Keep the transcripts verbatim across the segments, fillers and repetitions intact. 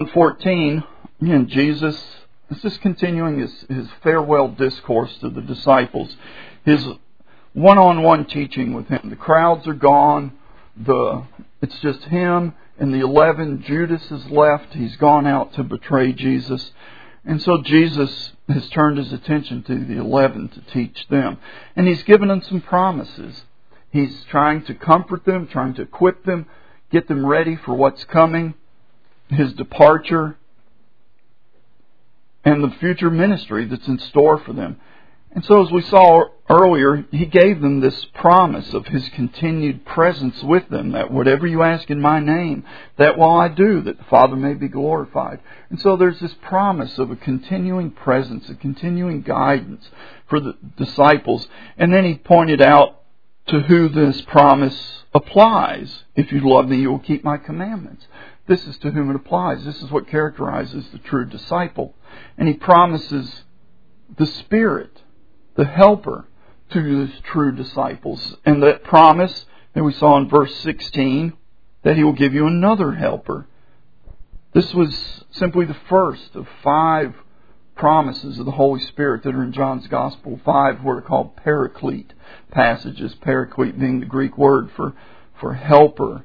fourteen, again, Jesus is just continuing his, his farewell discourse to the disciples. His one-on-one teaching with him. The crowds are gone. The It's just him and the eleven. Judas is left. He's gone out to betray Jesus. And so Jesus has turned his attention to the eleven to teach them. And he's given them some promises. He's trying to comfort them, trying to equip them, get them ready for what's coming, his departure, and the future ministry that's in store for them. And so as we saw earlier, he gave them this promise of his continued presence with them, that whatever you ask in my name, that will I do, that the Father may be glorified. And so there's this promise of a continuing presence, a continuing guidance for the disciples. And then he pointed out to who this promise applies. If you love me, you will keep my commandments. This is to whom it applies. This is what characterizes the true disciple. And he promises the Spirit, the Helper, to his true disciples. And that promise that we saw in verse sixteen, that he will give you another Helper. This was simply the first of five promises of the Holy Spirit that are in John's Gospel. Five what are called paraclete passages. Paraclete being the Greek word for, for helper.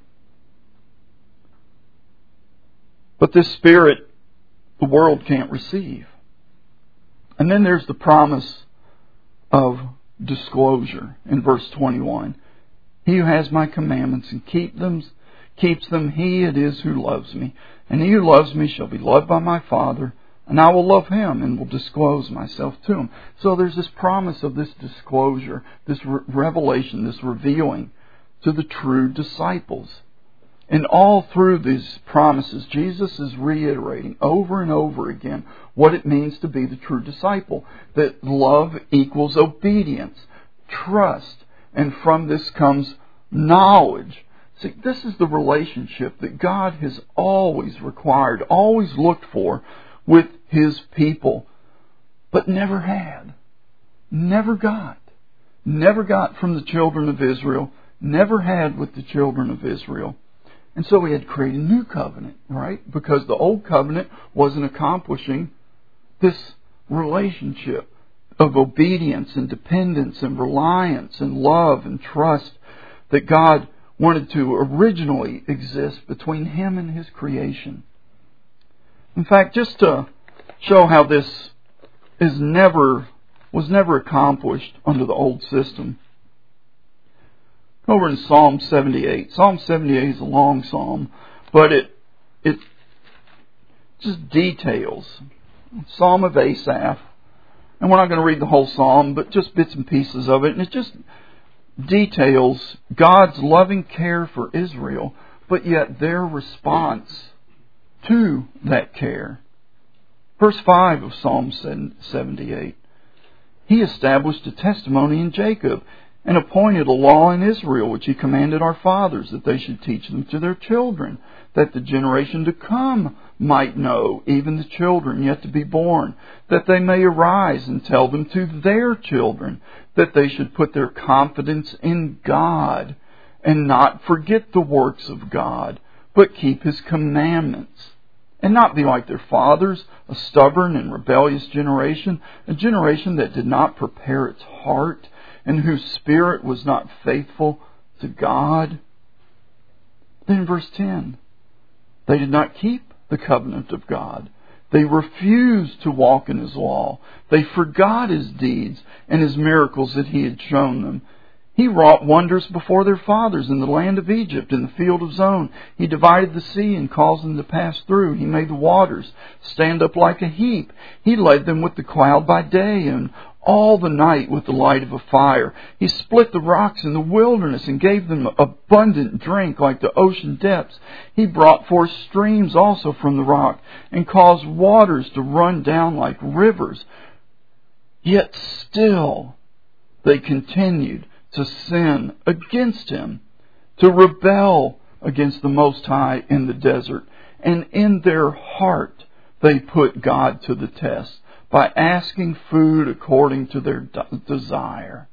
But this Spirit, the world can't receive. And then there's the promise of disclosure in verse twenty-one. He who has my commandments and keep them, keeps them, he it is who loves me. And he who loves me shall be loved by my Father, and I will love him and will disclose myself to him. So there's this promise of this disclosure, this re- revelation, this revealing to the true disciples. And all through these promises, Jesus is reiterating over and over again what it means to be the true disciple. That love equals obedience, trust, and from this comes knowledge. See, this is the relationship that God has always required, always looked for with His people, but never had, never got, never got from the children of Israel, never had with the children of Israel. And so we had to create a new covenant, right? Because the old covenant wasn't accomplishing this relationship of obedience and dependence and reliance and love and trust that God wanted to originally exist between Him and His creation. In fact, just to show how this is never was never accomplished under the old system, over in Psalm seventy-eight. Psalm seventy-eight is a long psalm, but it it just details. Psalm of Asaph. And we're not going to read the whole psalm, but just bits and pieces of it. And it just details God's loving care for Israel, but yet their response to that care. Verse five of Psalm seventy-eight. He established a testimony in Jacob, and appointed a law in Israel, which He commanded our fathers, that they should teach them to their children, that the generation to come might know, even the children yet to be born, that they may arise and tell them to their children, that they should put their confidence in God, and not forget the works of God, but keep His commandments, and not be like their fathers, a stubborn and rebellious generation, a generation that did not prepare its heart, and whose spirit was not faithful to God. Then in verse ten, they did not keep the covenant of God. They refused to walk in His law. They forgot His deeds and His miracles that He had shown them. He wrought wonders before their fathers in the land of Egypt, in the field of Zon. He divided the sea and caused them to pass through. He made the waters stand up like a heap. He led them with the cloud by day and all the night with the light of a fire. He split the rocks in the wilderness and gave them abundant drink like the ocean depths. He brought forth streams also from the rock and caused waters to run down like rivers. Yet still they continued to sin against Him, to rebel against the Most High in the desert. And in their heart they put God to the test, by asking food according to their de- desire.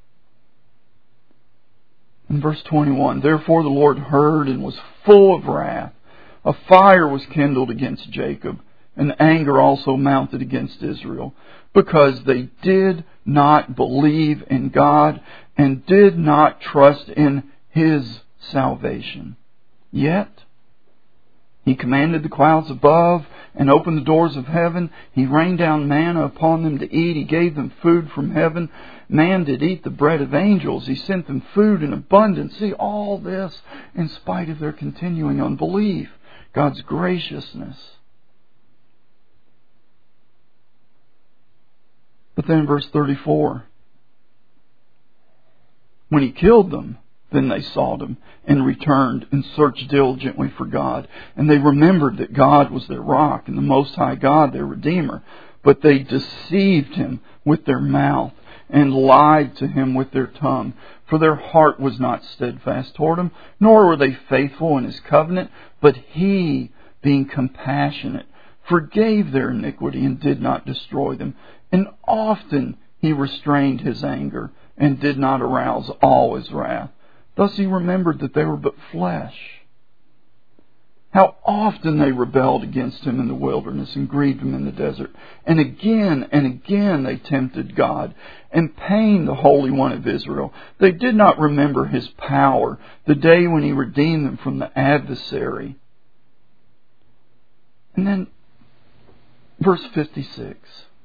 In verse twenty-one, therefore the Lord heard and was full of wrath, A fire was kindled against Jacob, and anger also mounted against Israel, because they did not believe in God and did not trust in His salvation. Yet He commanded the clouds above and opened the doors of heaven. He rained down manna upon them to eat. He gave them food from heaven. Man did eat the bread of angels. He sent them food in abundance. See, all this in spite of their continuing unbelief. God's graciousness. But then in verse thirty-four, when He killed them, then they sought Him and returned and searched diligently for God. And they remembered that God was their rock and the Most High God their Redeemer. But they deceived Him with their mouth and lied to Him with their tongue. For their heart was not steadfast toward Him, nor were they faithful in His covenant. But He, being compassionate, forgave their iniquity and did not destroy them. And often He restrained His anger and did not arouse all His wrath. Thus He remembered that they were but flesh. How often they rebelled against Him in the wilderness and grieved Him in the desert. And again and again they tempted God and pained the Holy One of Israel. They did not remember His power, the day when He redeemed them from the adversary. And then verse fifty-six.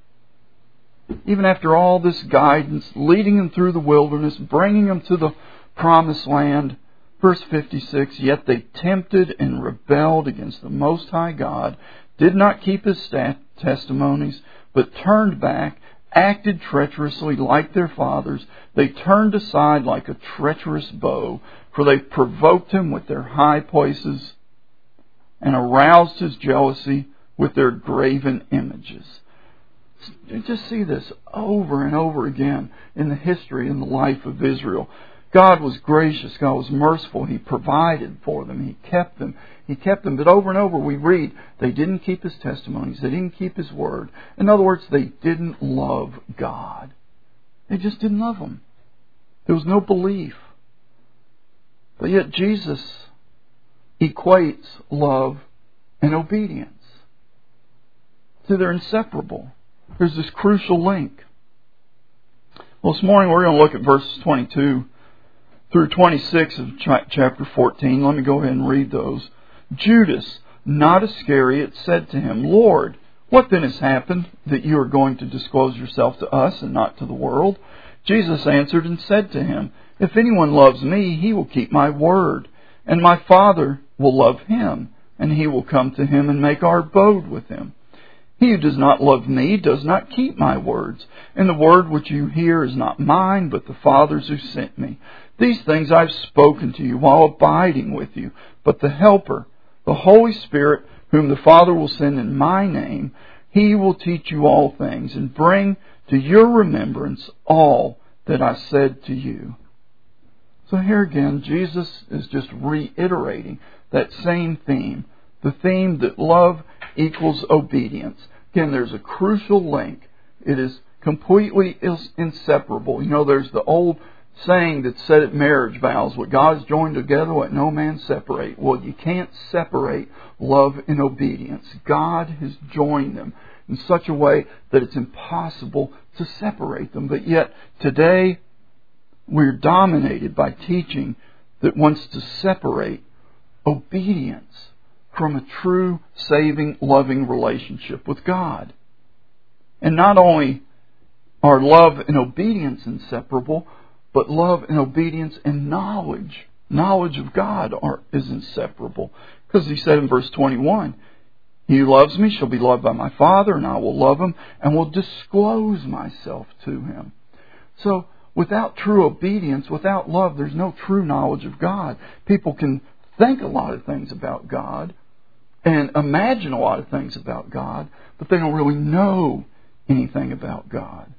Even after all this guidance, leading them through the wilderness, bringing them to the promised land, verse fifty-six, yet they tempted and rebelled against the Most High God, did not keep His stat- testimonies, but turned back, acted treacherously like their fathers. They turned aside like a treacherous bow, for they provoked Him with their high places and aroused His jealousy with their graven images. You just see this over and over again in the history and the life of Israel. God was gracious. God was merciful. He provided for them. He kept them. He kept them. But over and over we read, they didn't keep His testimonies. They didn't keep His word. In other words, they didn't love God. They just didn't love Him. There was no belief. But yet Jesus equates love and obedience. So they're inseparable. There's this crucial link. Well, this morning we're going to look at verses twenty-two through twenty-six of chapter fourteen. Let me go ahead and read those. Judas, not Iscariot, said to Him, Lord, what then has happened that you are going to disclose yourself to us and not to the world? Jesus answered and said to him, If anyone loves me, he will keep my word, and my Father will love him, and he will come to him and make our abode with him. He who does not love me does not keep my words, and the word which you hear is not mine, but the Father's who sent me. These things I have spoken to you while abiding with you, but the Helper, the Holy Spirit, whom the Father will send in my name, He will teach you all things, and bring to your remembrance all that I said to you. So here again, Jesus is just reiterating that same theme, the theme that love equals obedience. Again, there's a crucial link. It is completely inseparable. You know, there's the old saying that's said at marriage vows, what God has joined together, let no man separate. Well, you can't separate love and obedience. God has joined them in such a way that it's impossible to separate them. But yet, today, we're dominated by teaching that wants to separate obedience from a true, saving, loving relationship with God. And not only are love and obedience inseparable, but love and obedience and knowledge, knowledge of God are, is inseparable. Because He said in verse twenty-one, He who loves me shall be loved by my Father, and I will love him, and will disclose myself to him. So, without true obedience, without love, there's no true knowledge of God. People can think a lot of things about God and imagine a lot of things about God, but they don't really know anything about God.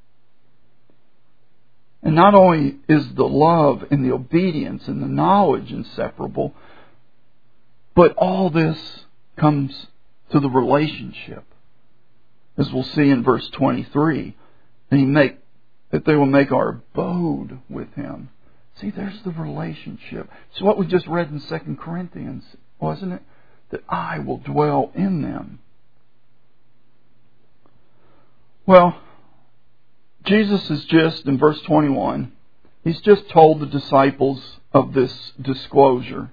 And not only is the love and the obedience and the knowledge inseparable, but all this comes to the relationship. As we'll see in verse twenty-three, and he make, that they will make our abode with Him. See, there's the relationship. It's what we just read in Second Corinthians, wasn't it? that I will dwell in them. Well, Jesus is just, in verse twenty-one, He's just told the disciples of this disclosure.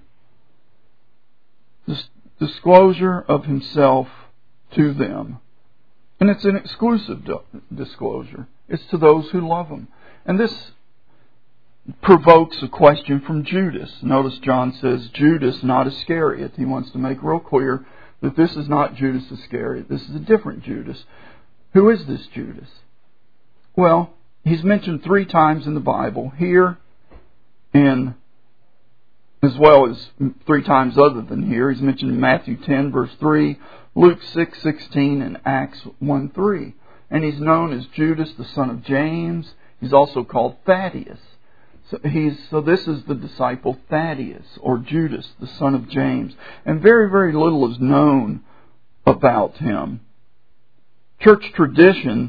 This disclosure of Himself to them. And it's an exclusive disclosure. It's to those who love Him. And this provokes a question from Judas. Notice John says, Judas, not Iscariot. He wants to make real clear that this is not Judas Iscariot. This is a different Judas. Who is this Judas? Well, he's mentioned three times in the Bible, here and as well as three times other than here. He's mentioned in Matthew ten, verse three, Luke six, sixteen, and Acts one, three. And he's known as Judas, the son of James. He's also called Thaddeus. So, he's, so this is the disciple Thaddeus, or Judas, the son of James. And very, very little is known about him. Church tradition,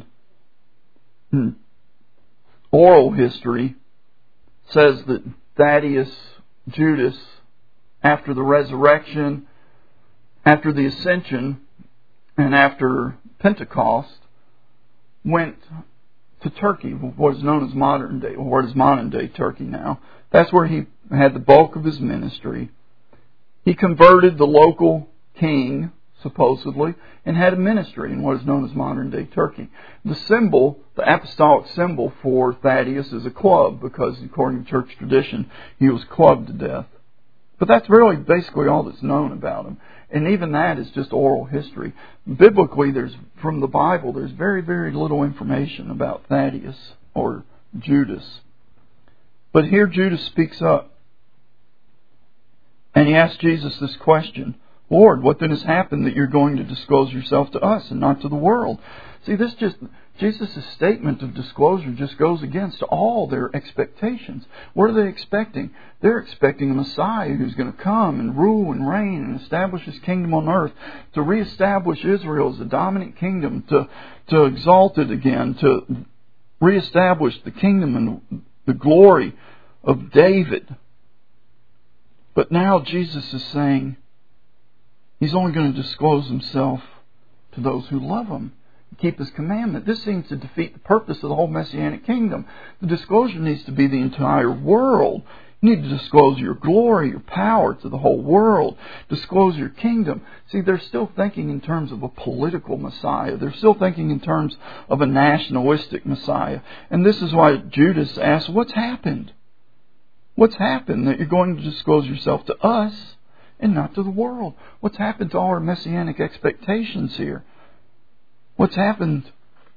oral history, says that Thaddeus, Judas, after the resurrection, after the ascension, and after Pentecost, went to Turkey, what is known as modern day, or what is modern day Turkey now. That's where he had the bulk of his ministry. He converted the local king, supposedly, and had a ministry in what is known as modern day Turkey. The symbol, the apostolic symbol for Thaddeus, is a club, because according to church tradition, he was clubbed to death. But that's really basically all that's known about him. And even that is just oral history. Biblically, there's from the Bible, there's very, very little information about Thaddeus or Judas. But here Judas speaks up. And he asks Jesus this question, Lord, what then has happened that you're going to disclose yourself to us and not to the world? See, this just, Jesus' statement of disclosure just goes against all their expectations. What are they expecting? They're expecting a Messiah who's going to come and rule and reign and establish His kingdom on earth, to reestablish Israel as a dominant kingdom, to, to exalt it again, to reestablish the kingdom and the glory of David. But now Jesus is saying He's only going to disclose Himself to those who love Him, keep His commandment. This seems to defeat the purpose of the whole Messianic kingdom. The disclosure needs to be the entire world. You need to disclose your glory, your power to the whole world. Disclose your kingdom. See, they're still thinking in terms of a political Messiah. They're still thinking in terms of a nationalistic Messiah. And this is why Judas asks, what's happened? What's happened that you're going to disclose yourself to us and not to the world? What's happened to all our Messianic expectations here? What's happened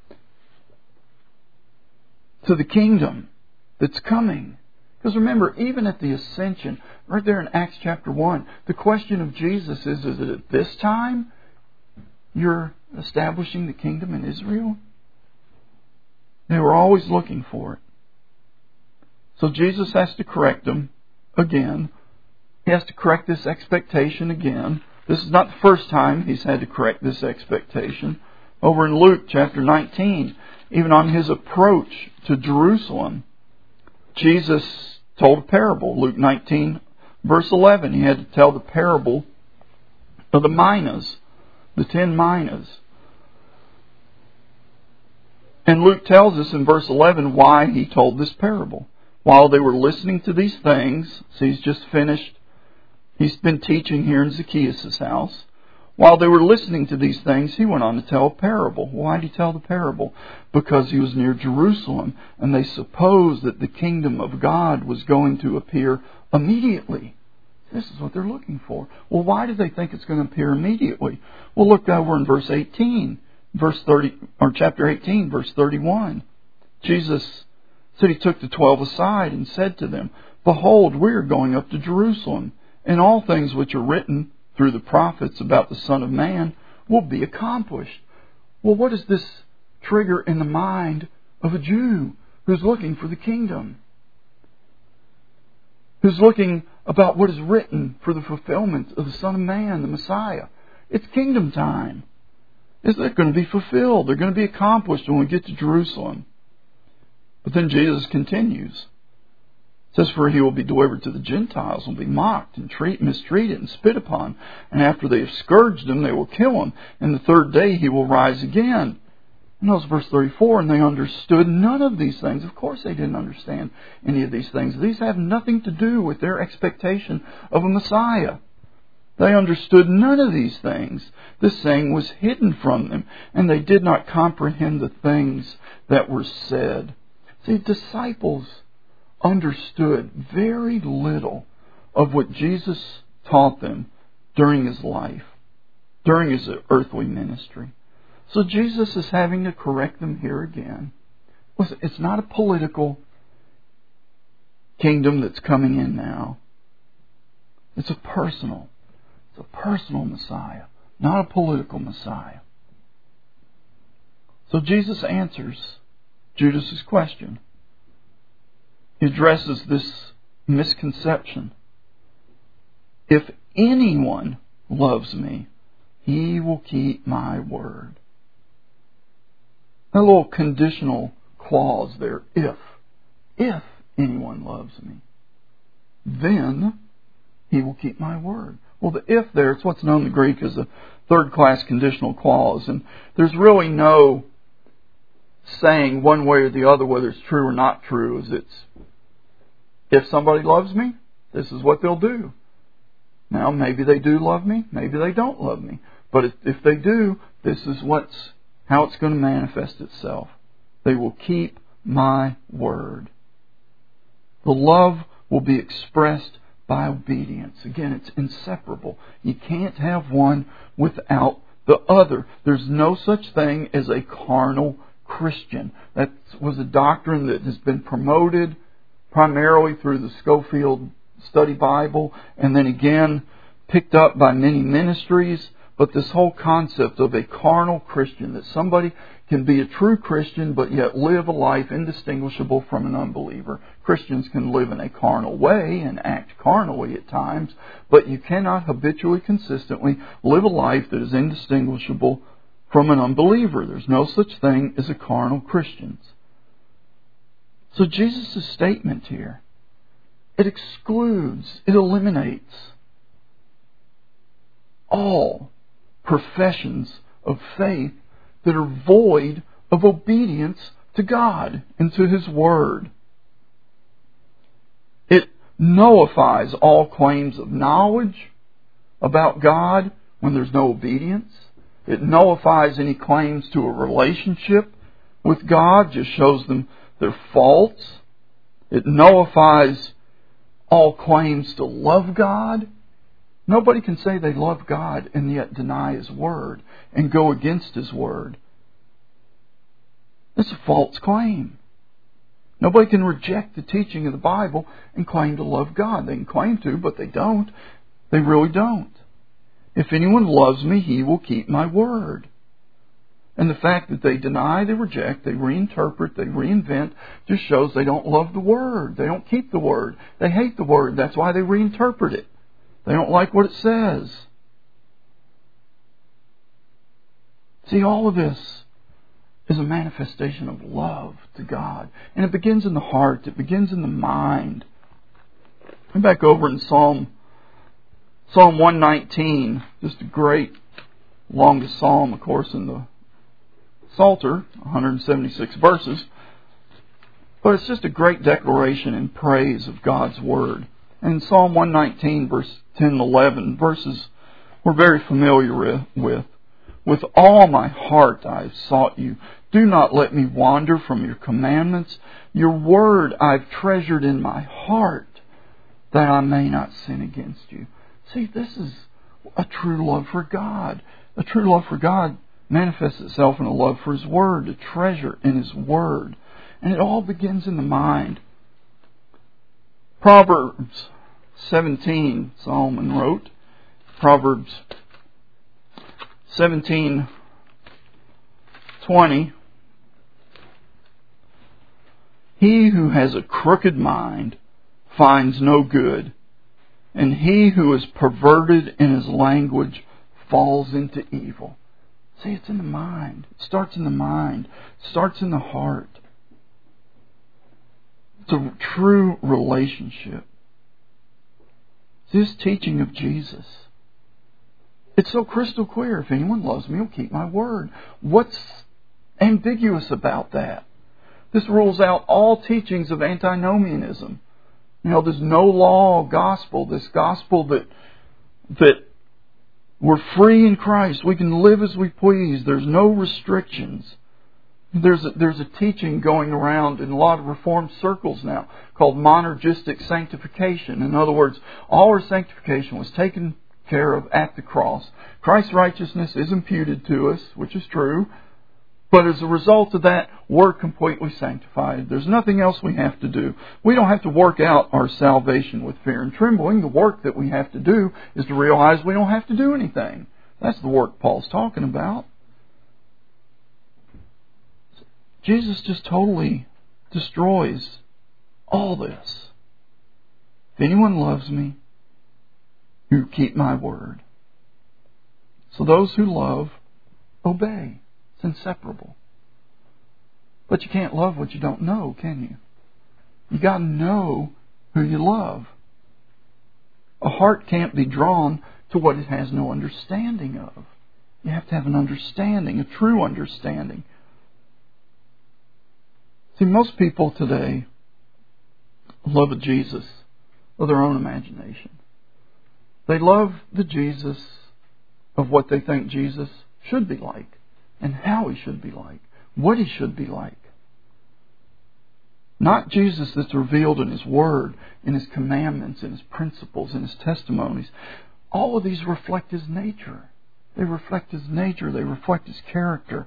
to the kingdom that's coming? Because remember, even at the ascension, right there in Acts chapter one, the question of Jesus is, is it at this time you're establishing the kingdom in Israel? They were always looking for it. So Jesus has to correct them again. He has to correct this expectation again. This is not the first time He's had to correct this expectation. Over in Luke chapter nineteen, even on His approach to Jerusalem, Jesus told a parable. Luke nineteen, verse eleven, He had to tell the parable of the minas, the ten minas. And Luke tells us in verse eleven why He told this parable. While they were listening to these things, so He's just finished, He's been teaching here in Zacchaeus' house. While they were listening to these things, He went on to tell a parable. Why did He tell the parable? Because He was near Jerusalem, and they supposed that the kingdom of God was going to appear immediately. This is what they're looking for. Well, why do they think it's going to appear immediately? Well, look over in verse eighteen, verse thirty, or chapter eighteen, verse thirty-one. Jesus said He took the twelve aside and said to them, Behold, we are going up to Jerusalem, and all things which are written through the prophets about the Son of Man will be accomplished. Well, what does this trigger in the mind of a Jew who's looking for the kingdom? Who's looking about what is written for the fulfillment of the Son of Man, the Messiah? It's kingdom time. Is they're going to be fulfilled. They're going to be accomplished when we get to Jerusalem. But then Jesus continues. It says, for he will be delivered to the Gentiles, will be mocked and treat, mistreated and spit upon. And after they have scourged him, they will kill him. And the third day he will rise again. And notice verse thirty-four, and they understood none of these things. Of course they didn't understand any of these things. These have nothing to do with their expectation of a Messiah. They understood none of these things. This saying was hidden from them, and they did not comprehend the things that were said. See, disciples understood very little of what Jesus taught them during His life, during His earthly ministry. So Jesus is having to correct them here again. Listen, it's not a political kingdom that's coming in now. It's a personal, it's a personal Messiah, not a political Messiah. So Jesus answers Judas' question. He addresses this misconception. If anyone loves me, he will keep my word. A little conditional clause there. If. If anyone loves me, then he will keep my word. Well, the if there, it's what's known in the Greek as a third-class conditional clause. And there's really no saying one way or the other whether it's true or not true. As it's, if somebody loves me, this is what they'll do. Now, maybe they do love me, maybe they don't love me. But if, if they do, this is what's how it's going to manifest itself. They will keep my word. The love will be expressed by obedience. Again, it's inseparable. You can't have one without the other. There's no such thing as a carnal Christian. That was a doctrine that has been promoted primarily through the Scofield Study Bible, and then again picked up by many ministries. But this whole concept of a carnal Christian, that somebody can be a true Christian but yet live a life indistinguishable from an unbeliever. Christians can live in a carnal way and act carnally at times, but you cannot habitually, consistently live a life that is indistinguishable from an unbeliever. There's no such thing as a carnal Christian. So Jesus' statement here, it excludes, it eliminates all professions of faith that are void of obedience to God and to His Word. It nullifies all claims of knowledge about God when there's no obedience. It nullifies any claims to a relationship with God, just shows them their faults. It nullifies all claims to love God. Nobody can say they love God and yet deny His Word and go against His Word. It's a false claim. Nobody can reject the teaching of the Bible and claim to love God. They can claim to, but they don't. They really don't. If anyone loves me, he will keep my word. And the fact that they deny, they reject, they reinterpret, they reinvent, just shows they don't love the Word. They don't keep the Word. They hate the Word. That's why they reinterpret it. They don't like what it says. See, all of this is a manifestation of love to God. And it begins in the heart. It begins in the mind. I'm back over in Psalm Psalm one nineteen. Just a great, longest psalm, of course, in the Psalter, one hundred seventy-six verses. But it's just a great declaration and praise of God's Word. And Psalm one nineteen, verse ten and eleven, verses we're very familiar with. With all my heart I have sought you. Do not let me wander from your commandments. Your word I've treasured in my heart, that I may not sin against you. See, this is a true love for God. A true love for God manifests itself in a love for His Word, a treasure in His Word. And it all begins in the mind. Proverbs seventeen, Solomon wrote. Proverbs seventeen twenty. He who has a crooked mind finds no good, and he who is perverted in his language falls into evil. See, it's in the mind. It starts in the mind. It starts in the heart. It's a true relationship. This teaching of Jesus. It's so crystal clear. If anyone loves me, he'll keep my word. What's ambiguous about that? This rules out all teachings of antinomianism. You know, there's no law gospel. This gospel that that we're free in Christ. We can live as we please. There's no restrictions. There's a, there's a teaching going around in a lot of Reformed circles now called monergistic sanctification. In other words, all our sanctification was taken care of at the cross. Christ's righteousness is imputed to us, which is true. But as a result of that, we're completely sanctified. There's nothing else we have to do. We don't have to work out our salvation with fear and trembling. The work that we have to do is to realize we don't have to do anything. That's the work Paul's talking about. Jesus just totally destroys all this. If anyone loves me, you keep my word. So those who love, obey. It's inseparable. But you can't love what you don't know, can you? You got to know who you love. A heart can't be drawn to what it has no understanding of. You have to have an understanding, a true understanding. See, most people today love a Jesus of their own imagination. They love the Jesus of what they think Jesus should be like, and how He should be like, what He should be like. Not Jesus that's revealed in His Word, in His commandments, in His principles, in His testimonies. All of these reflect His nature. They reflect His nature. They reflect His character.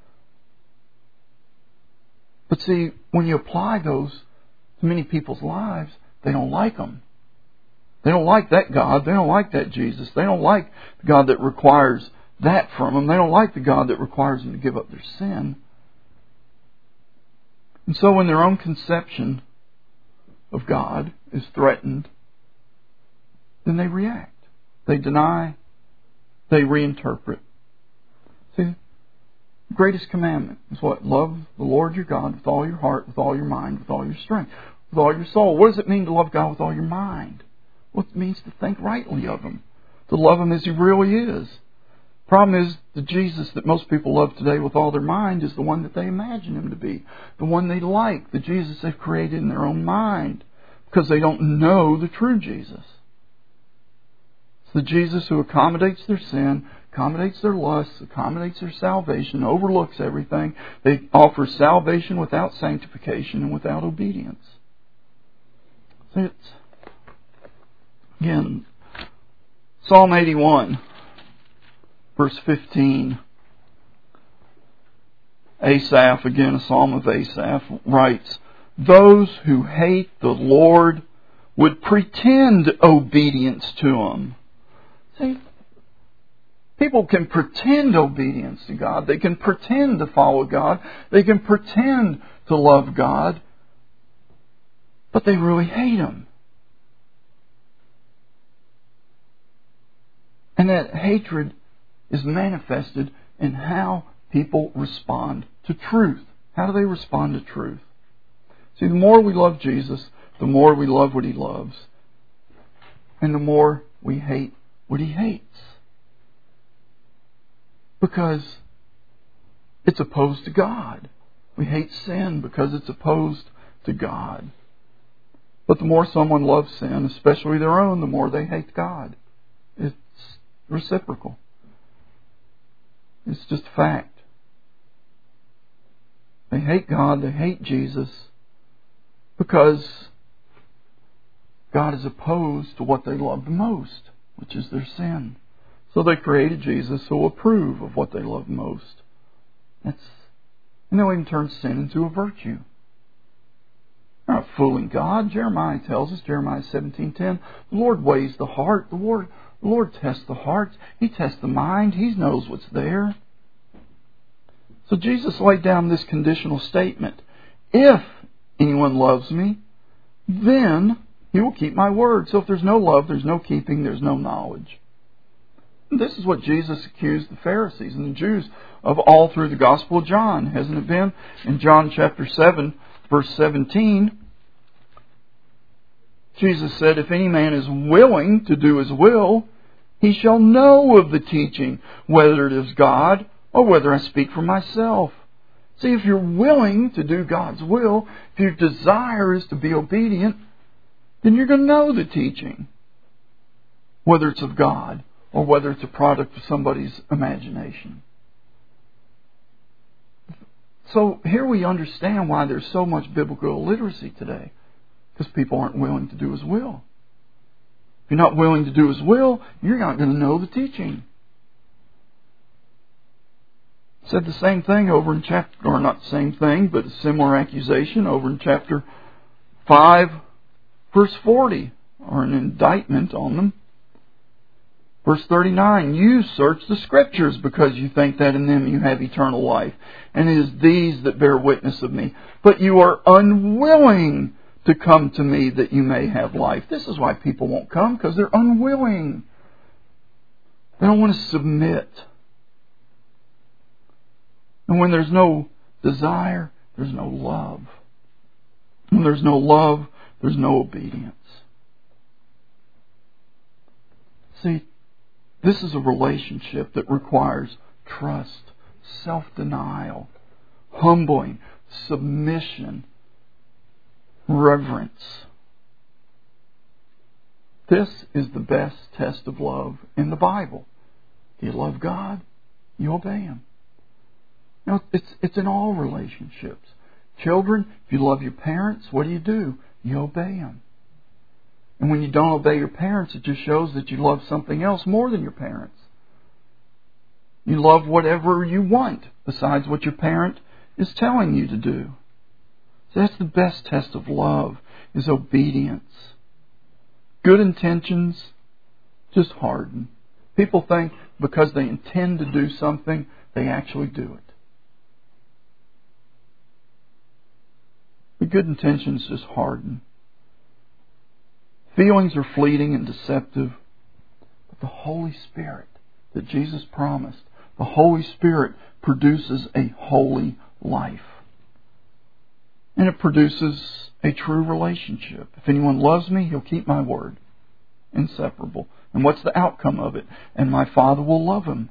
But see, when you apply those to many people's lives, they don't like them. They don't like that God. They don't like that Jesus. They don't like the God that requires that from them. They don't like the God that requires them to give up their sin. And so when their own conception of God is threatened, then they react. They deny. They reinterpret. See, the greatest commandment is what? Love the Lord your God with all your heart, with all your mind, with all your strength, with all your soul. What does it mean to love God with all your mind? What it means to think rightly of Him. To love Him as He really is. Problem is, the Jesus that most people love today with all their mind is the one that they imagine Him to be. The one they like. The Jesus they've created in their own mind. Because they don't know the true Jesus. It's the Jesus who accommodates their sin, accommodates their lusts, accommodates their salvation, overlooks everything. They offer salvation without sanctification and without obedience. So it's, again, Psalm eighty-one. Verse fifteen, Asaph, again a psalm of Asaph, writes, "Those who hate the Lord would pretend obedience to Him." See, people can pretend obedience to God. They can pretend to follow God. They can pretend to love God. But they really hate Him. And that hatred is manifested in how people respond to truth. How do they respond to truth? See, the more we love Jesus, the more we love what He loves. And the more we hate what He hates. Because it's opposed to God. We hate sin because it's opposed to God. But the more someone loves sin, especially their own, the more they hate God. It's reciprocal. It's just a fact. They hate God, they hate Jesus, because God is opposed to what they love the most, which is their sin. So they created Jesus who will approve of what they love most. That's, and they'll even turn sin into a virtue. They're not fooling God. Jeremiah tells us, Jeremiah seventeen ten, the Lord weighs the heart. The Lord, the Lord tests the heart. He tests the mind. He knows what's there. So Jesus laid down this conditional statement. If anyone loves me, then he will keep my word. So if there's no love, there's no keeping, there's no knowledge. And this is what Jesus accused the Pharisees and the Jews of all through the Gospel of John. Hasn't it been? In John chapter seven, verse seventeen, Jesus said, if any man is willing to do His will, he shall know of the teaching, whether it is God or whether I speak for myself. See, if you're willing to do God's will, if your desire is to be obedient, then you're going to know the teaching, whether it's of God or whether it's a product of somebody's imagination. So here we understand why there's so much biblical illiteracy today, because people aren't willing to do His will. If you're not willing to do His will, you're not going to know the teaching. Said the same thing over in chapter, or not the same thing, but a similar accusation over in chapter five, verse forty, or an indictment on them. Verse thirty-nine, you search the Scriptures because you think that in them you have eternal life. And it is these that bear witness of me. But you are unwilling to come to me that you may have life. This is why people won't come, because they're unwilling. They don't want to submit. And when there's no desire, there's no love. When there's no love, there's no obedience. See, this is a relationship that requires trust, self-denial, humbling, submission, reverence. This is the best test of love in the Bible. Do you love God? You obey Him. Now, it's, it's in all relationships. Children, if you love your parents, what do you do? You obey them. And when you don't obey your parents, it just shows that you love something else more than your parents. You love whatever you want besides what your parent is telling you to do. So that's the best test of love, is obedience. Good intentions just harden. People think because they intend to do something, they actually do it. But good intentions just harden. Feelings are fleeting and deceptive. But the Holy Spirit that Jesus promised, the Holy Spirit produces a holy life. And it produces a true relationship. If anyone loves me, he'll keep my word. Inseparable. And what's the outcome of it? And my Father will love him.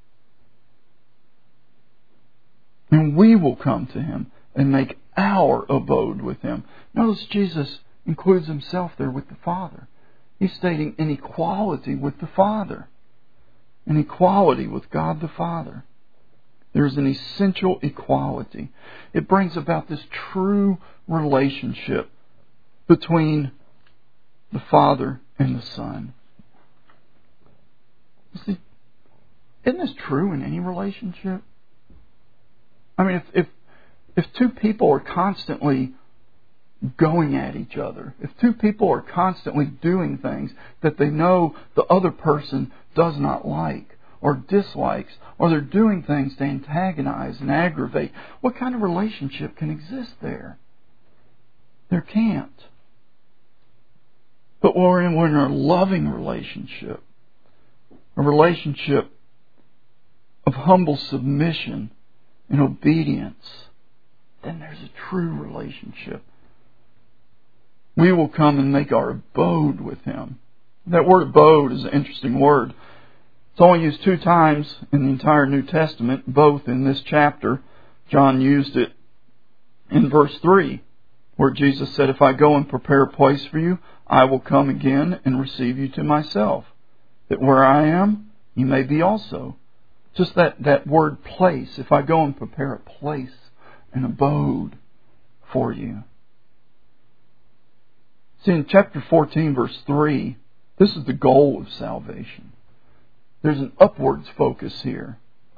And we will come to him and make our abode with him. Notice Jesus includes himself there with the Father. He's stating an equality with the Father. An equality with God the Father. There's an essential equality. It brings about this true relationship between the Father and the Son. You see, isn't this true in any relationship? I mean, if if, if two people are constantly going at each other, if two people are constantly doing things that they know the other person does not like or dislikes, or they're doing things to antagonize and aggravate, what kind of relationship can exist there? There can't. But when we're in, we're in a loving relationship, a relationship of humble submission and obedience, then there's a true relationship. We will come and make our abode with him. That word abode is an interesting word. It's only used two times in the entire New Testament, both in this chapter. John used it in verse three, where Jesus said, if I go and prepare a place for you, I will come again and receive you to myself, that where I am, you may be also. Just that, that word place. If I go and prepare a place, an abode for you. See, in chapter fourteen, verse three, this is the goal of salvation. There's an upwards focus here.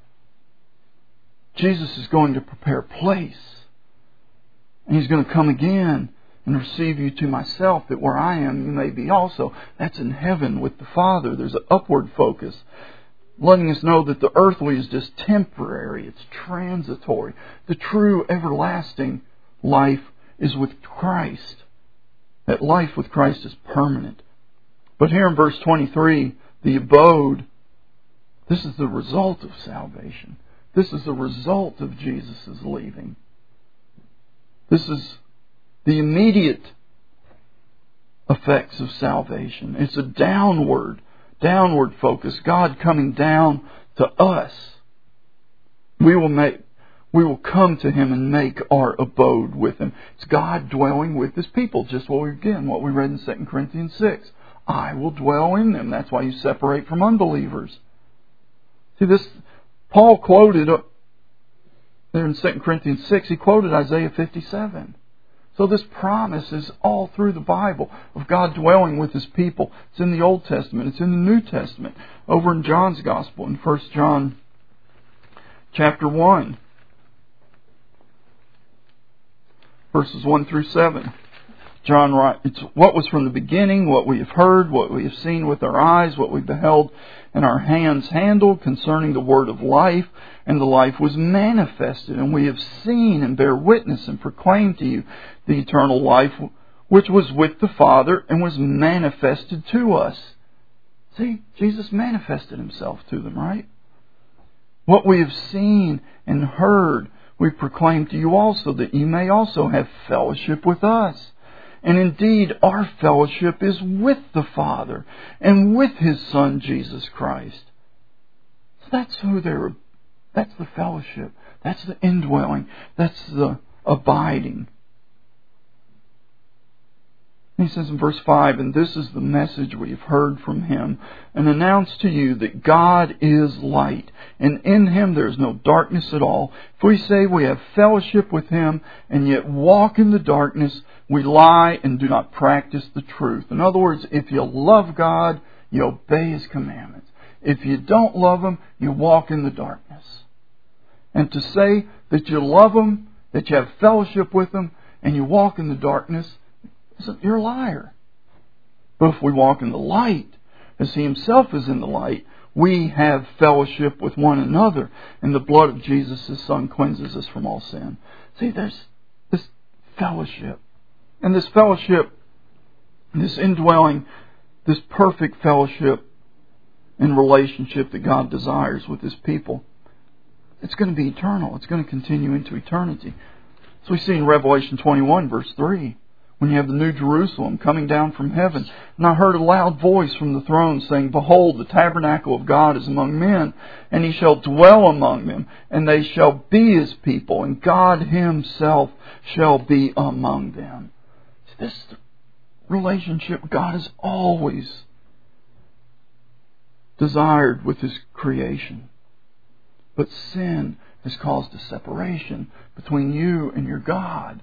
Jesus is going to prepare a place. And He's going to come again and receive you to myself, that where I am, you may be also. That's in heaven with the Father. There's an upward focus, letting us know that the earthly is just temporary. It's transitory. The true everlasting life is with Christ. That life with Christ is permanent. But here in verse twenty-three, the abode, this is the result of salvation. This is the result of Jesus' leaving. This is the immediate effects of salvation. It's a downward, downward focus. God coming down to us. We will make, we will come to Him and make our abode with Him. It's God dwelling with His people. Just what we, again, what we read in Second Corinthians six. I will dwell in them. That's why you separate from unbelievers. See, this, Paul quoted, uh, there in Second Corinthians six, he quoted Isaiah fifty-seven. So this promise is all through the Bible of God dwelling with His people. It's in the Old Testament. It's in the New Testament. Over in John's Gospel, in First John chapter one, verses one through seven. John writes, it's what was from the beginning, what we have heard, what we have seen with our eyes, what we beheld and our hands handled concerning the word of life, and the life was manifested, and we have seen and bear witness and proclaim to you the eternal life which was with the Father and was manifested to us. See, Jesus manifested Himself to them, right? What we have seen and heard, we proclaim to you also, that you may also have fellowship with us. And indeed, our fellowship is with the Father and with His Son, Jesus Christ. So that's who they're, that's the fellowship. That's the indwelling. That's the abiding. He says in verse five, and this is the message we have heard from Him and announced to you, that God is light, and in Him there is no darkness at all. If we say we have fellowship with Him and yet walk in the darkness, we lie and do not practice the truth. In other words, if you love God, you obey His commandments. If you don't love Him, you walk in the darkness. And to say that you love Him, that you have fellowship with Him, and you walk in the darkness, you're a liar. But if we walk in the light, as He Himself is in the light, we have fellowship with one another, and the blood of Jesus, His Son, cleanses us from all sin. See, there's this fellowship. And this fellowship, this indwelling, this perfect fellowship and relationship that God desires with His people, it's going to be eternal. It's going to continue into eternity. So we see in Revelation twenty-one, verse three, when you have the New Jerusalem coming down from heaven, and I heard a loud voice from the throne saying, behold, the tabernacle of God is among men, and He shall dwell among them, and they shall be His people, and God Himself shall be among them. This relationship God has always desired with His creation. But sin has caused a separation between you and your God.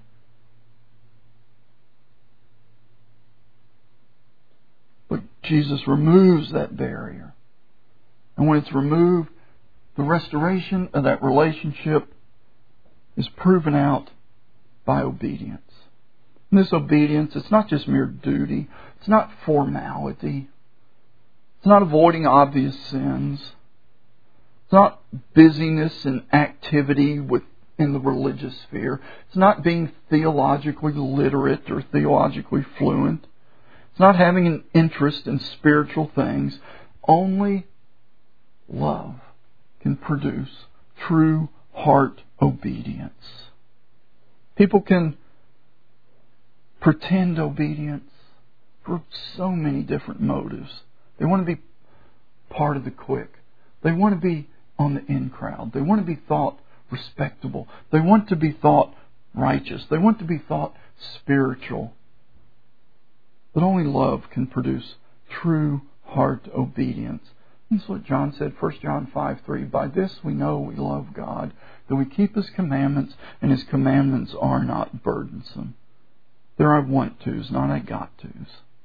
But Jesus removes that barrier. And when it's removed, the restoration of that relationship is proven out by obedience. And this obedience, it's not just mere duty. It's not formality. It's not avoiding obvious sins. It's not busyness and activity within the religious sphere. It's not being theologically literate or theologically fluent. It's not having an interest in spiritual things. Only love can produce true heart obedience. People can pretend obedience for so many different motives. They want to be part of the clique. They want to be on the in crowd. They want to be thought respectable. They want to be thought righteous. They want to be thought spiritual. But only love can produce true heart obedience. That's what John said, First John five three. By this we know we love God, that we keep His commandments, and His commandments are not burdensome. They're I want tos, not I got tos.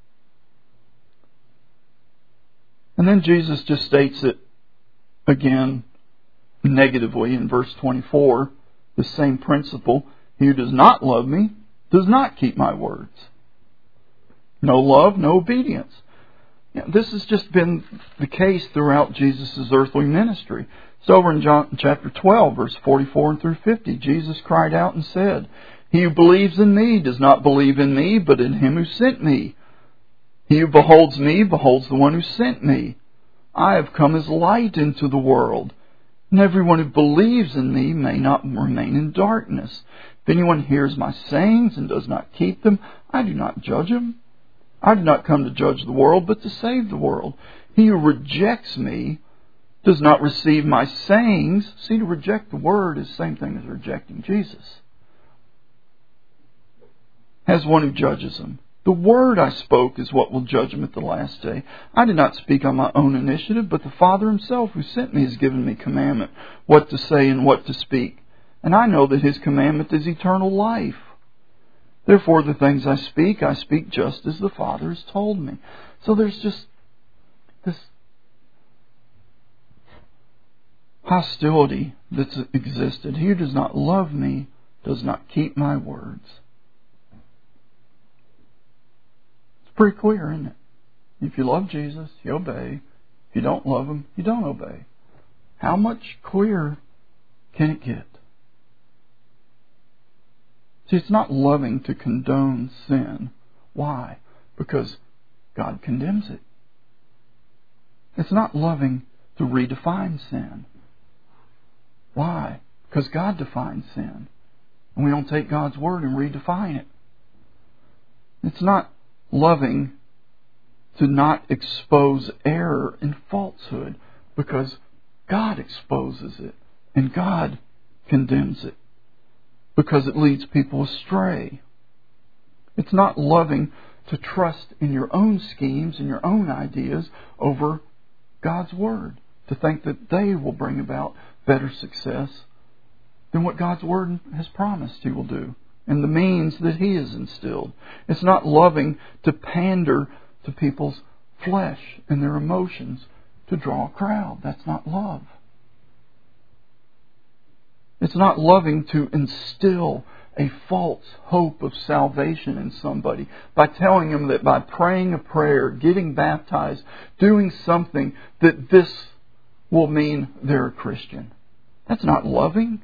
And then Jesus just states it again negatively in verse twenty-four. The same principle. He who does not love me does not keep my words. No love, no obedience. You know, this has just been the case throughout Jesus' earthly ministry. It's over in John chapter twelve, verse forty-four and through fifty. Jesus cried out and said, He who believes in me does not believe in me, but in Him who sent me. He who beholds me beholds the one who sent me. I have come as light into the world, and everyone who believes in me may not remain in darkness. If anyone hears my sayings and does not keep them, I do not judge him. I did not come to judge the world, but to save the world. He who rejects me does not receive my sayings. See, to reject the Word is the same thing as rejecting Jesus. As one who judges him. The word I spoke is what will judge him at the last day. I did not speak on my own initiative, but the Father Himself who sent me has given me commandment, what to say and what to speak. And I know that His commandment is eternal life. Therefore the things I speak, I speak just as the Father has told me. So there's just this hostility that's existed. He who does not love me does not keep my words. Pretty clear, isn't it? If you love Jesus, you obey. If you don't love Him, you don't obey. How much clearer can it get? See, it's not loving to condone sin. Why? Because God condemns it. It's not loving to redefine sin. Why? Because God defines sin. And we don't take God's Word and redefine it. It's not loving to not expose error and falsehood, because God exposes it and God condemns it, because it leads people astray. It's not loving to trust in your own schemes and your own ideas over God's Word, to think that they will bring about better success than what God's Word has promised He will do, and the means that He has instilled. It's not loving to pander to people's flesh and their emotions to draw a crowd. That's not love. It's not loving to instill a false hope of salvation in somebody by telling them that by praying a prayer, getting baptized, doing something, that this will mean they're a Christian. That's not loving.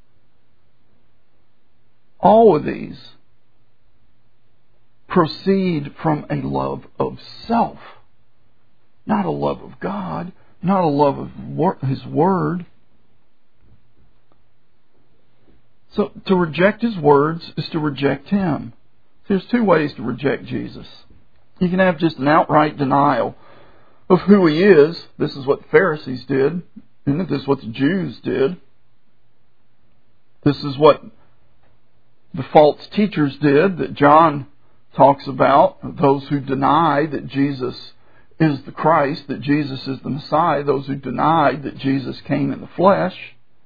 All of these proceed from a love of self, not a love of God, not a love of His Word. So to reject His words is to reject Him. There's two ways to reject Jesus. You can have just an outright denial of who He is. This is what the Pharisees did. Isn't this is what the Jews did? This is what the false teachers did that John talks about. Those who deny that Jesus is the Christ, that Jesus is the Messiah. Those who denied that Jesus came in the flesh.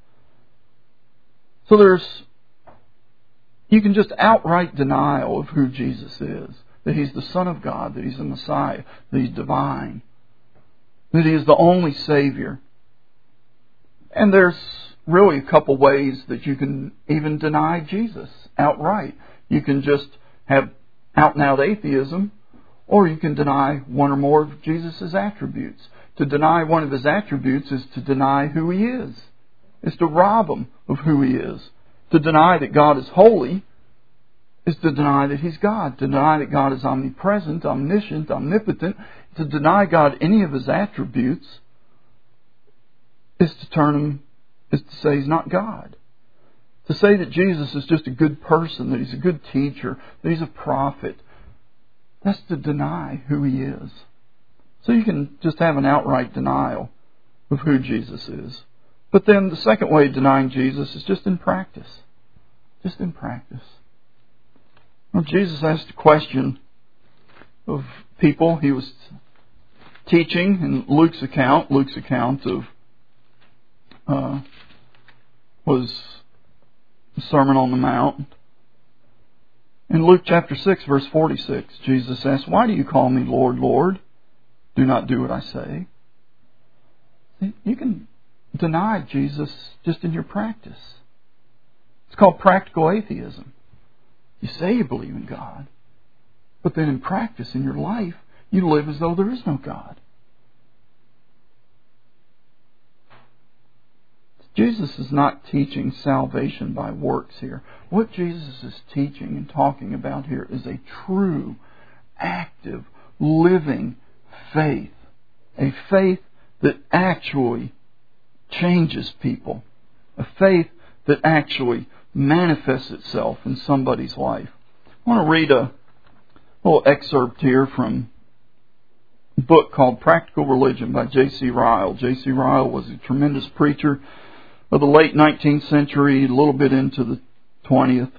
So there's, you can just outright denial of who Jesus is. That He's the Son of God, that He's the Messiah, that He's divine, that He is the only Savior. And there's really a couple ways that you can even deny Jesus outright. You can just have out and out atheism, or you can deny one or more of Jesus' attributes. To deny one of His attributes is to deny who He is. It's to rob Him of who He is. To deny that God is holy is to deny that He's God. To deny that God is omnipresent, omniscient, omnipotent. To deny God any of His attributes is to turn Him, is to say He's not God. To say that Jesus is just a good person, that He's a good teacher, that He's a prophet, that's to deny who He is. So you can just have an outright denial of who Jesus is. But then the second way of denying Jesus is just in practice. Just in practice. Well, Jesus asked a question of people. He was teaching in Luke's account. Luke's account of uh, was the Sermon on the Mount. In Luke chapter six, verse forty-six, Jesus asked, "Why do you call me Lord, Lord? Do not do what I say." You can deny Jesus just in your practice. It's called practical atheism. You say you believe in God, but then in practice, in your life, you live as though there is no God. Jesus is not teaching salvation by works here. What Jesus is teaching and talking about here is a true, active, living faith. A faith that actually changes people. A faith that actually manifests itself in somebody's life. I want to read a, A little excerpt here from a book called Practical Religion by J C Ryle. J C Ryle was a tremendous preacher of the late nineteenth century, a little bit into the twentieth.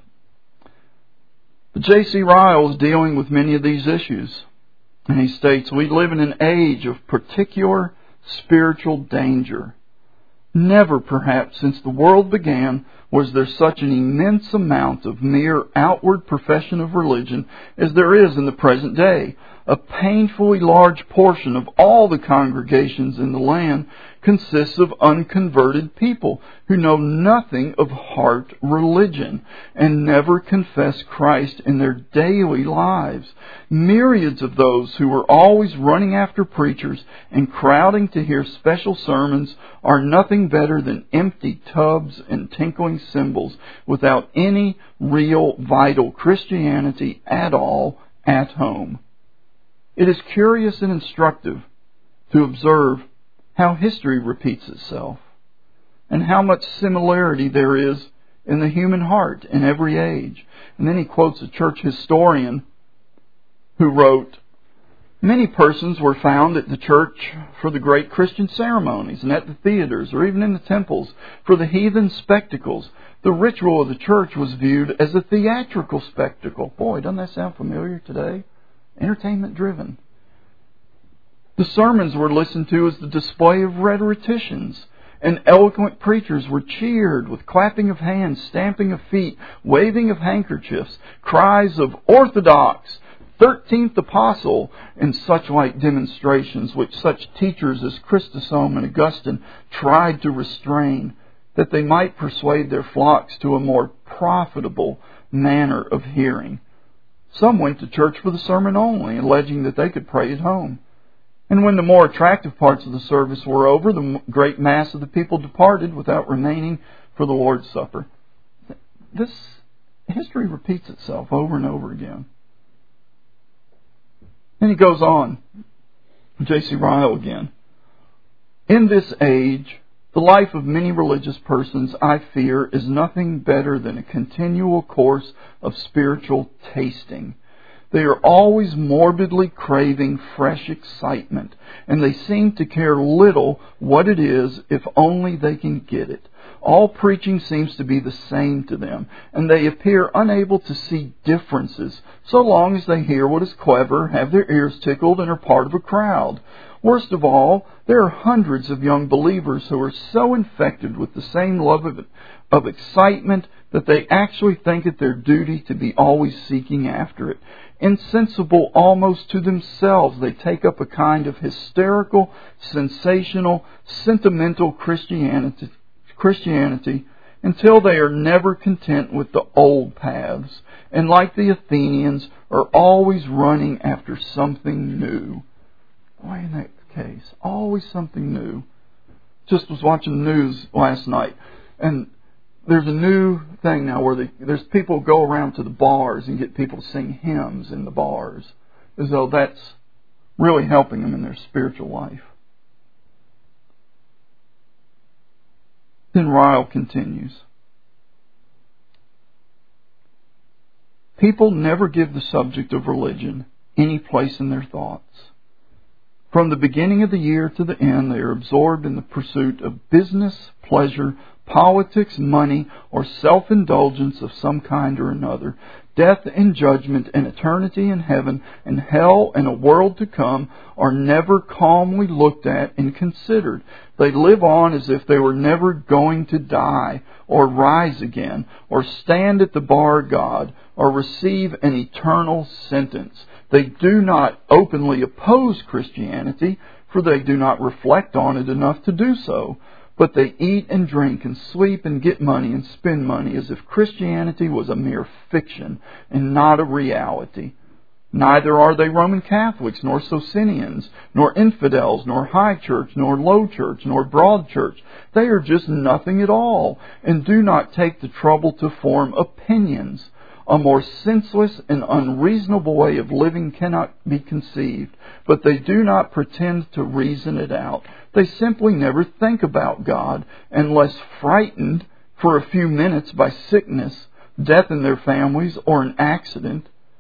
But J C Ryle is dealing with many of these issues. And he states, we live in an age of particular spiritual danger. Never, perhaps, since the world began, was there such an immense amount of mere outward profession of religion as there is in the present day. A painfully large portion of all the congregations in the land consists of unconverted people who know nothing of heart religion and never confess Christ in their daily lives. Myriads of those who are always running after preachers and crowding to hear special sermons are nothing better than empty tubs and tinkling cymbals without any real vital Christianity at all at home. It is curious and instructive to observe how history repeats itself and how much similarity there is in the human heart in every age. And then he quotes a church historian who wrote, many persons were found at the church for the great Christian ceremonies and at the theaters or even in the temples for the heathen spectacles. The ritual of the church was viewed as a theatrical spectacle. Boy, doesn't that sound familiar today? Entertainment driven. The sermons were listened to as the display of rhetoricians, and eloquent preachers were cheered with clapping of hands, stamping of feet, waving of handkerchiefs, cries of orthodox, thirteenth apostle, and such like demonstrations which such teachers as Chrysostom and Augustine tried to restrain, that they might persuade their flocks to a more profitable manner of hearing. Some went to church for the sermon only, alleging that they could pray at home. And when the more attractive parts of the service were over, the great mass of the people departed without remaining for the Lord's Supper. This history repeats itself over and over again. And he goes on, J C Ryle again. In this age, the life of many religious persons, I fear, is nothing better than a continual course of spiritual tasting. They are always morbidly craving fresh excitement, and they seem to care little what it is if only they can get it. All preaching seems to be the same to them, and they appear unable to see differences so long as they hear what is clever, have their ears tickled, and are part of a crowd. Worst of all, there are hundreds of young believers who are so infected with the same love of, of excitement that they actually think it their duty to be always seeking after it. Insensible almost to themselves, they take up a kind of hysterical, sensational, sentimental Christianity, Christianity until they are never content with the old paths, and like the Athenians, are always running after something new. Why in that case? Always something new. Just was watching the news last night, and there's a new thing now where they, there's people go around to the bars and get people to sing hymns in the bars, as though that's really helping them in their spiritual life. Then Ryle continues. People never give the subject of religion any place in their thoughts. From the beginning of the year to the end, they are absorbed in the pursuit of business, pleasure, politics, money, or self-indulgence of some kind or another. Death and judgment and eternity in heaven and hell and a world to come are never calmly looked at and considered. They live on as if they were never going to die or rise again or stand at the bar of God or receive an eternal sentence. They do not openly oppose Christianity, for they do not reflect on it enough to do so. But they eat and drink and sleep and get money and spend money as if Christianity was a mere fiction and not a reality. Neither are they Roman Catholics, nor Socinians, nor infidels, nor high church, nor low church, nor broad church. They are just nothing at all, and do not take the trouble to form opinions. A more senseless and unreasonable way of living cannot be conceived, but they do not pretend to reason it out. They simply never think about God, unless frightened for a few minutes by sickness, death in their families, or an accident.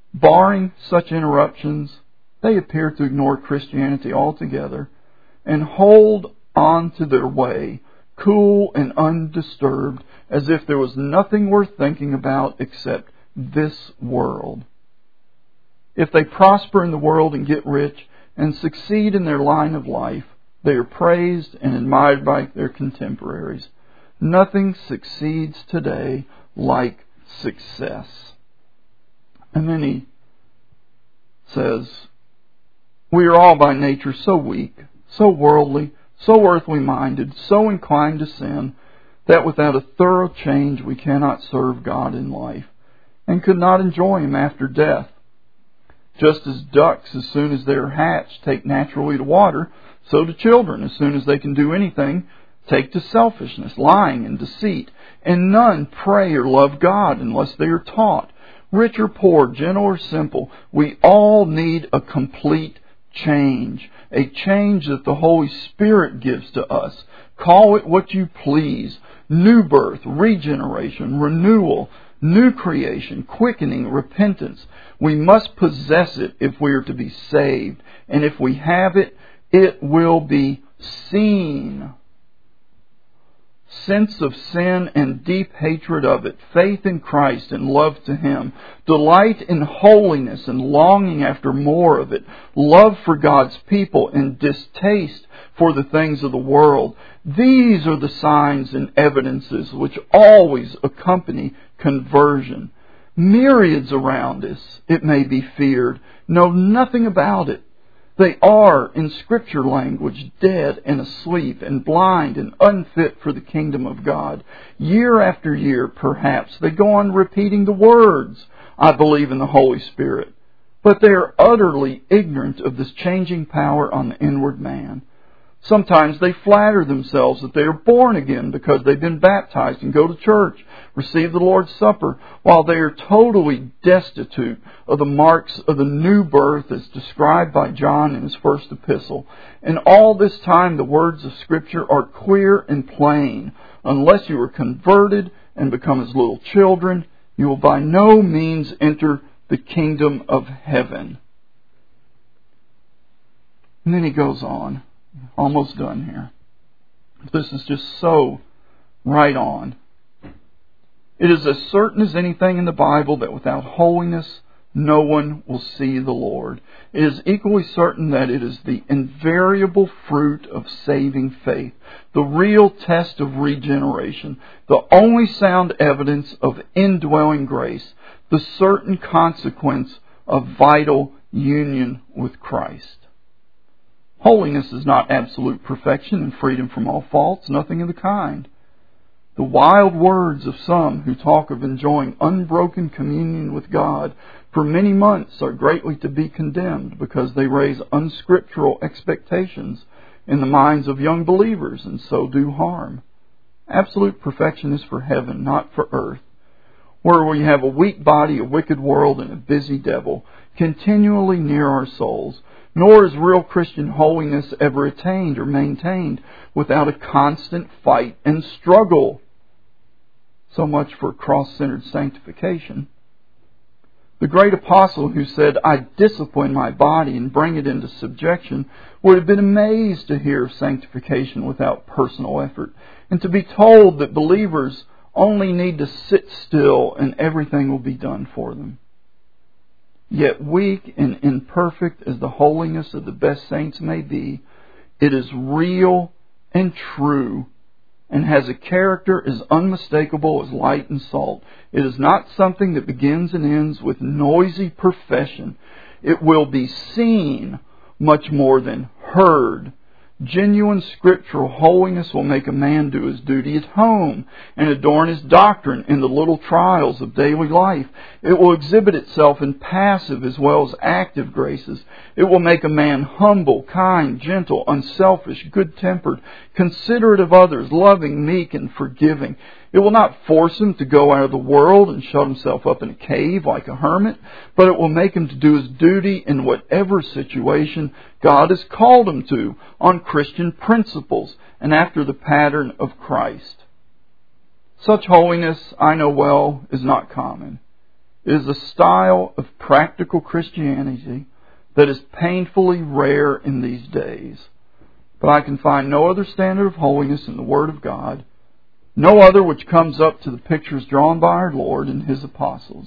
Barring such interruptions, they appear to ignore Christianity altogether and hold on to their way, cool and undisturbed, as if there was nothing worth thinking about except this world. If they prosper in the world and get rich and succeed in their line of life, they are praised and admired by their contemporaries. Nothing succeeds today like success. And then he says, we are all by nature so weak, so worldly, so earthly minded, so inclined to sin, that without a thorough change we cannot serve God in life, and could not enjoy Him after death. Just as ducks, as soon as they are hatched, take naturally to water, so do children, as soon as they can do anything, take to selfishness, lying, and deceit. And none pray or love God unless they are taught. Rich or poor, gentle or simple, we all need a complete change. A change that the Holy Spirit gives to us. Call it what you please. New birth, regeneration, renewal, new creation, quickening, repentance. We must possess it if we are to be saved. And if we have it, it will be seen. Sense of sin and deep hatred of it, faith in Christ and love to Him, delight in holiness and longing after more of it, love for God's people and distaste for the things of the world. These are the signs and evidences which always accompany conversion. Myriads around us, it may be feared, know nothing about it. They are, in Scripture language, dead and asleep and blind and unfit for the kingdom of God. Year after year, perhaps, they go on repeating the words, I believe in the Holy Spirit. But they are utterly ignorant of this changing power on the inward man. Sometimes they flatter themselves that they are born again because they've been baptized and go to church, receive the Lord's Supper, while they are totally destitute of the marks of the new birth as described by John in his first epistle. And all this time the words of Scripture are clear and plain. Unless you are converted and become as little children, you will by no means enter the kingdom of heaven. And then he goes on. Almost done here. This is just so right on. It is as certain as anything in the Bible that without holiness no one will see the Lord. It is equally certain that it is the invariable fruit of saving faith, the real test of regeneration, the only sound evidence of indwelling grace, the certain consequence of vital union with Christ. Holiness is not absolute perfection and freedom from all faults, nothing of the kind. The wild words of some who talk of enjoying unbroken communion with God for many months are greatly to be condemned because they raise unscriptural expectations in the minds of young believers and so do harm. Absolute perfection is for heaven, not for earth, where we have a weak body, a wicked world, and a busy devil continually near our souls. Nor is real Christian holiness ever attained or maintained without a constant fight and struggle. So much for cross-centered sanctification. The great apostle who said, I discipline my body and bring it into subjection, would have been amazed to hear of sanctification without personal effort, and to be told that believers only need to sit still and everything will be done for them. Yet weak and imperfect as the holiness of the best saints may be, it is real and true and has a character as unmistakable as light and salt. It is not something that begins and ends with noisy profession. It will be seen much more than heard. Genuine scriptural holiness will make a man do his duty at home and adorn his doctrine in the little trials of daily life. It will exhibit itself in passive as well as active graces. It will make a man humble, kind, gentle, unselfish, good-tempered, considerate of others, loving, meek, and forgiving. It will not force him to go out of the world and shut himself up in a cave like a hermit, but it will make him to do his duty in whatever situation God has called him to, on Christian principles and after the pattern of Christ. Such holiness, I know well, is not common. is a style of practical Christianity that is painfully rare in these days. But I can find no other standard of holiness in the Word of God, no other which comes up to the pictures drawn by our Lord and His apostles.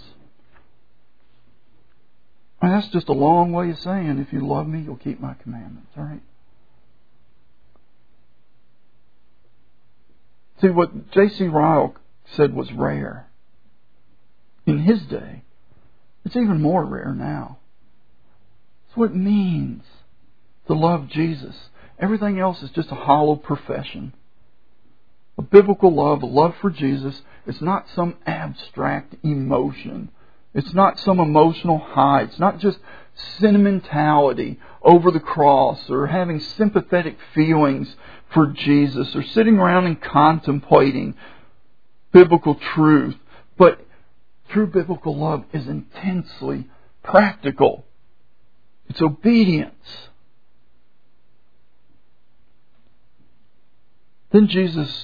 And that's just a long way of saying, if you love me, you'll keep my commandments, all right? See, what J C Ryle said was rare in his day, it's even more rare now. It's what it means to love Jesus. Everything else is just a hollow profession. A biblical love, a love for Jesus, it's not some abstract emotion. It's not some emotional high. It's not just sentimentality over the cross or having sympathetic feelings for Jesus or sitting around and contemplating biblical truth. But true biblical love is intensely practical. It's obedience. Then Jesus,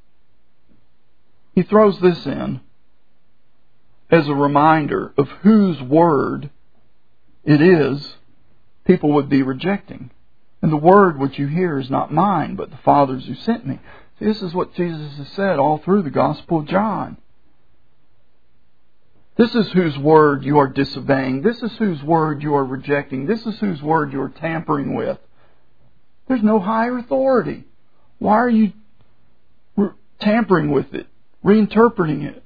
He throws this in as a reminder of whose word it is people would be rejecting. And the word which you hear is not mine, but the Father's who sent me. See, this is what Jesus has said all through the Gospel of John. This is whose word you are disobeying. This is whose word you are rejecting. This is whose word you are tampering with. There's no higher authority. Why are you re- tampering with it, reinterpreting it?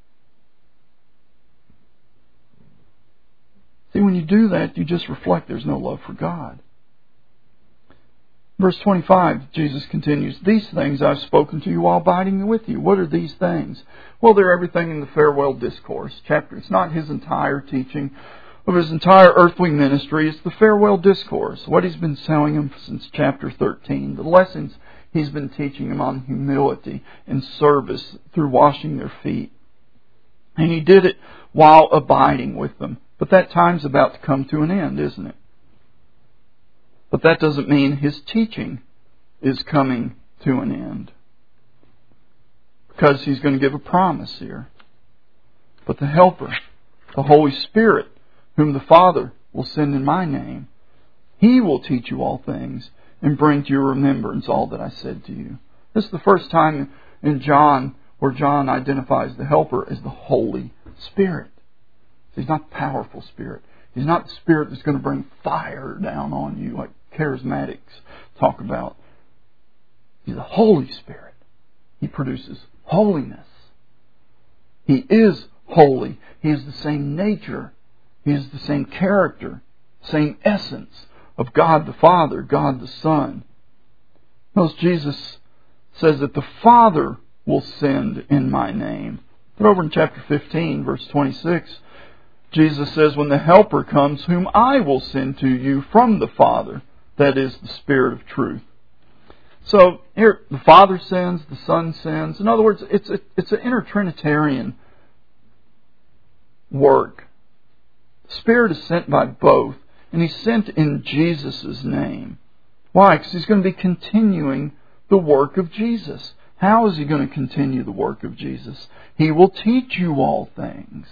See, when you do that, you just reflect there's no love for God. Verse twenty-five, Jesus continues, "These things I've spoken to you while abiding with you." What are these things? Well, they're everything in the farewell discourse chapter. It's not His entire teaching of His entire earthly ministry. It's the farewell discourse. What He's been telling them since chapter thirteen. The lessons He's been teaching them on humility and service through washing their feet. And He did it while abiding with them. But that time's about to come to an end, isn't it? But that doesn't mean His teaching is coming to an end. Because He's going to give a promise here. But the Helper, the Holy Spirit, whom the Father will send in my name, He will teach you all things and bring to your remembrance all that I said to you. This is the first time in John where John identifies the Helper as the Holy Spirit. He's not the powerful Spirit. He's not the Spirit that's going to bring fire down on you like charismatics talk about. He's the Holy Spirit. He produces holiness. He is holy. He has the same nature. He has the same character, same essence of God the Father, God the Son. Notice Jesus says that the Father will send in my name. But over in chapter fifteen, verse twenty-six, Jesus says, "When the Helper comes, whom I will send to you from the Father, that is the Spirit of truth." So here, the Father sends, the Son sends. In other words, it's a, it's an intertrinitarian work. The Spirit is sent by both, and He's sent in Jesus' name. Why? Because He's going to be continuing the work of Jesus. How is He going to continue the work of Jesus? He will teach you all things.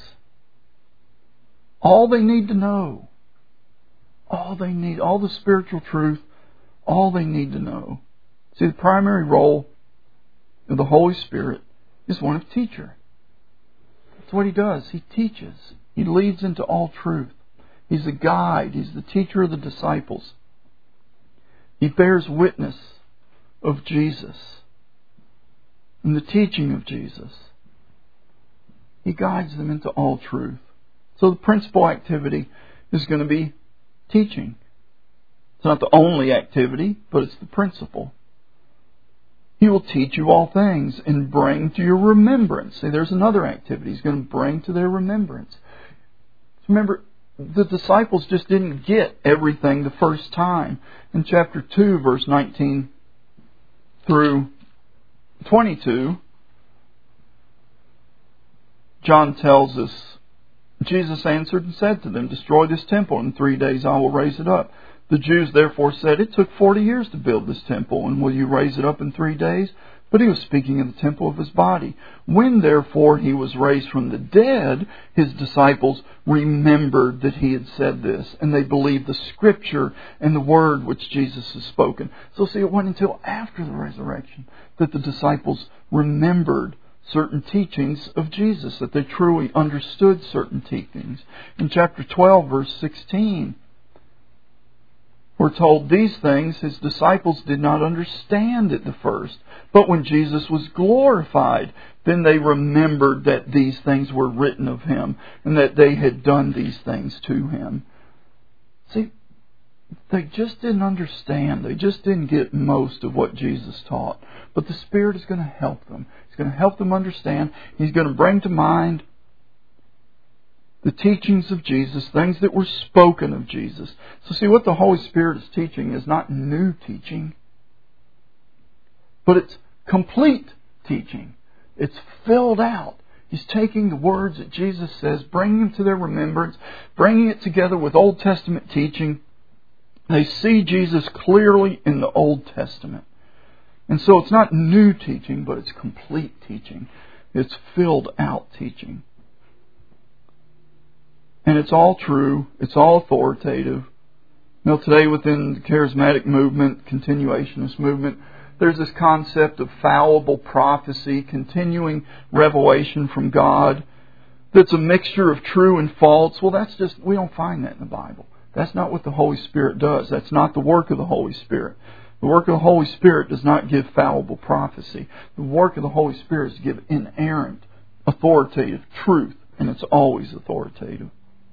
All they need to know. All they need, all the spiritual truth, all they need to know. See, the primary role of the Holy Spirit is one of teacher. That's what He does. He teaches. He leads into all truth. He's a guide. He's the teacher of the disciples. He bears witness of Jesus and the teaching of Jesus. He guides them into all truth. So the principal activity is going to be teaching. It's not the only activity, but it's the principal. He will teach you all things and bring to your remembrance. See, there's another activity. He's going to bring to their remembrance. Remember, the disciples just didn't get everything the first time. In chapter two, verse nineteen through twenty-two, John tells us, Jesus answered and said to them, "Destroy this temple, and in three days I will raise it up." The Jews therefore said, "It took forty years to build this temple, and will you raise it up in three days?" but he was speaking of the temple of his body. When therefore he was raised from the dead, his disciples remembered that he had said this, and they believed the Scripture and the word which Jesus has spoken. So see, it wasn't until after the resurrection that the disciples remembered certain teachings of Jesus, that they truly understood certain teachings. In chapter twelve, verse sixteen, we're told these things his disciples did not understand at the first, but when Jesus was glorified, then they remembered that these things were written of him and that they had done these things to him. See, they just didn't understand. They just didn't get most of what Jesus taught. But the Spirit is going to help them. He's going to help them understand. He's going to bring to mind the teachings of Jesus, things that were spoken of Jesus. So see, what the Holy Spirit is teaching is not new teaching, but it's complete teaching. It's filled out. He's taking the words that Jesus says, bringing them to their remembrance, bringing it together with Old Testament teaching. They see Jesus clearly in the Old Testament. And so it's not new teaching, but it's complete teaching. It's filled out teaching. And it's all true. It's all authoritative. You know, today within the charismatic movement, continuationist movement, there's this concept of fallible prophecy, continuing revelation from God, that's a mixture of true and false. Well, that's just, we don't find that in the Bible. That's not what the Holy Spirit does. That's not the work of the Holy Spirit. The work of the Holy Spirit does not give fallible prophecy. The work of the Holy Spirit is to give inerrant, authoritative truth, and it's always authoritative.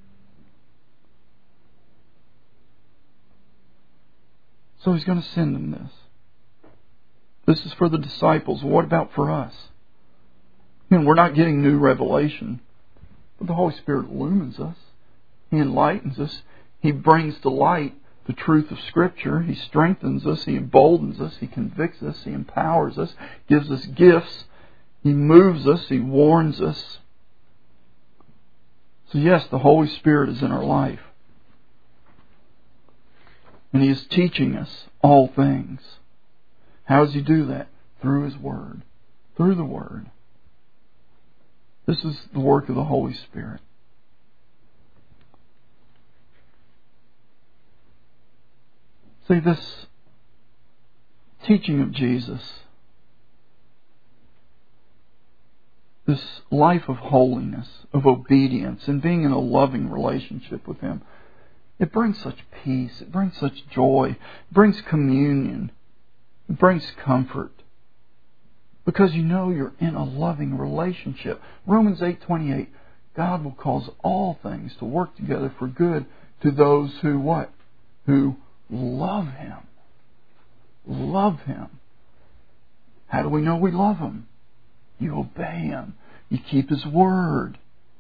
So He's going to send them this. This is for the disciples. What about for us? You know, we're not getting new revelation, but the Holy Spirit illumines us. He enlightens us. He brings to light the truth of Scripture. He strengthens us. He emboldens us. He convicts us. He empowers us. Gives us gifts. He moves us. He warns us. So yes, the Holy Spirit is in our life. And He is teaching us all things. How does He do that? Through His Word. Through the Word. This is the work of the Holy Spirit. See, this teaching of Jesus, this life of holiness, of obedience, and being in a loving relationship with Him, it brings such peace, it brings such joy, it brings communion, it brings comfort. Because you know you're in a loving relationship. Romans eight twenty-eight, God will cause all things to work together for good to those who what? Who love Him. Love Him. How do we know we love Him? You obey Him. You keep His Word.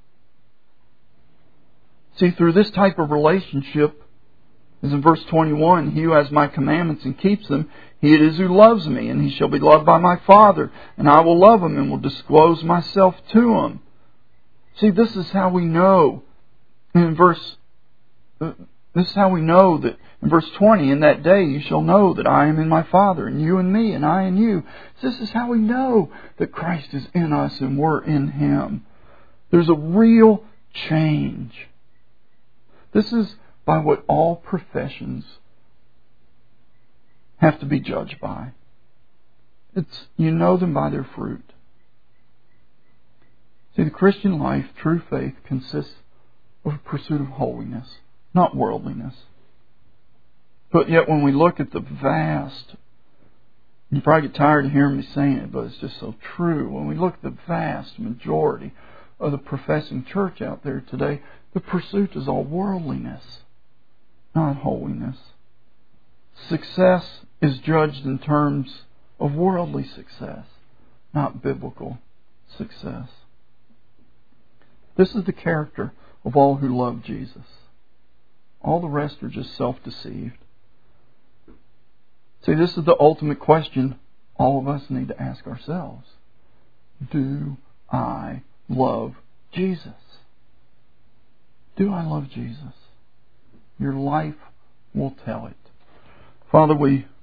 See, through this type of relationship, as in verse twenty-one, He who has my commandments and keeps them, he it is who loves me, and he shall be loved by my Father, and I will love him and will disclose myself to him. See, this is how we know. In verse, this is how we know that in verse twenty, in that day you shall know that I am in my Father, and you in me, and I in you. This is how we know that Christ is in us and we're in Him. There's a real change. This is by what all professions have to be judged by. It's, you know them by their fruit. See, the Christian life, true faith, consists of a pursuit of holiness, not worldliness. But yet when we look at the vast, you probably get tired of hearing me saying it, but it's just so true. When we look at the vast majority of the professing church out there today, the pursuit is all worldliness, not holiness. Success is judged in terms of worldly success, not biblical success. This is the character of all who love Jesus. All the rest are just self-deceived. See, this is the ultimate question all of us need to ask ourselves. Do I love Jesus? Do I love Jesus? Your life will tell it. Father, we